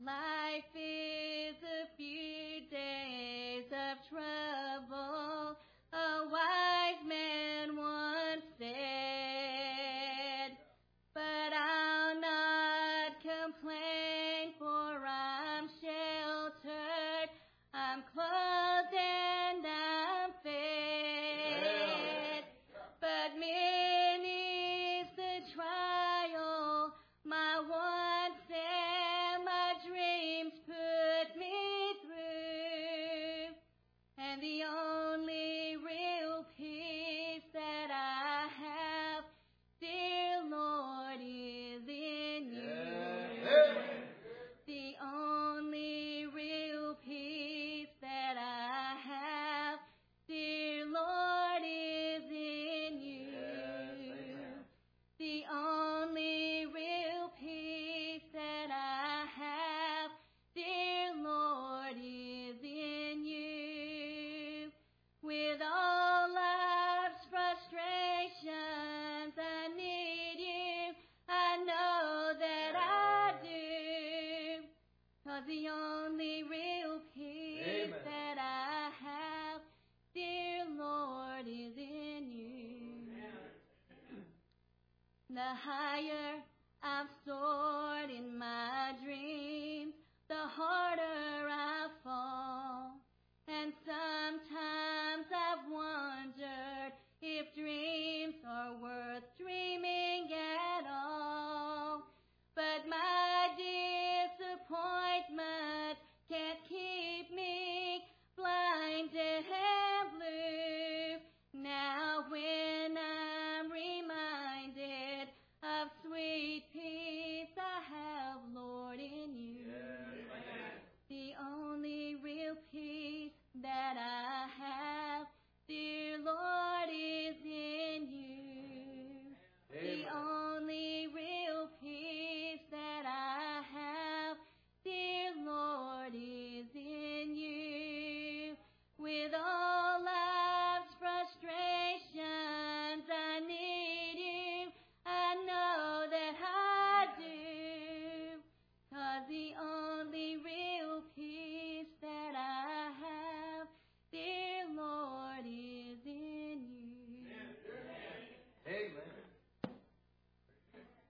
Life is a few days of trouble, a wise man once said. But I'll not complain, for I'm sheltered, I'm clothed and I'm fed. But many's the trial, my wants and my dreams put me through, and the only real peace that I have, dear Lord, is in you. The only real peace that I have, dear Lord, is in you. The only real peace that I have, dear Lord, is in you. With all life's frustrations, I need you. I know that I do. 'Cause the only real peace that I have, dear Lord, is in you. The higher